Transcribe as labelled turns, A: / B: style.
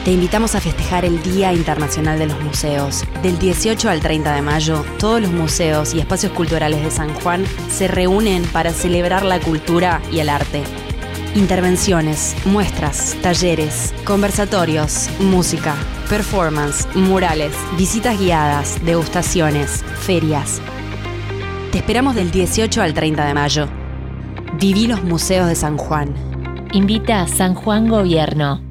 A: Te invitamos a festejar el Día Internacional de los Museos. Del 18 al 30 de mayo, todos los museos y espacios culturales de San Juan se reúnen para celebrar la cultura y el arte. Intervenciones, muestras, talleres, conversatorios, música, performance, murales, visitas guiadas, degustaciones, ferias. Te esperamos del 18 al 30 de mayo. Viví los museos de San Juan.
B: Invita a San Juan Gobierno.